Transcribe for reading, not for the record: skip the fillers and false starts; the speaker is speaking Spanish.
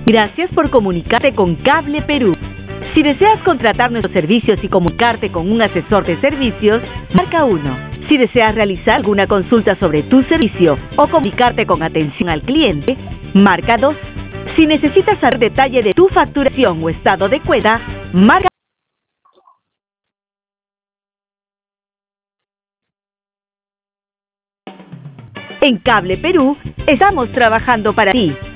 Gracias por comunicarte con Cable Perú. Si deseas contratar nuestros servicios y comunicarte con un asesor de servicios, marca 1. Si deseas realizar alguna consulta sobre tu servicio o comunicarte con atención al cliente, marca 2. Si necesitas saber detalle de tu facturación o estado de cuenta, marca. En Cable Perú, estamos trabajando para ti.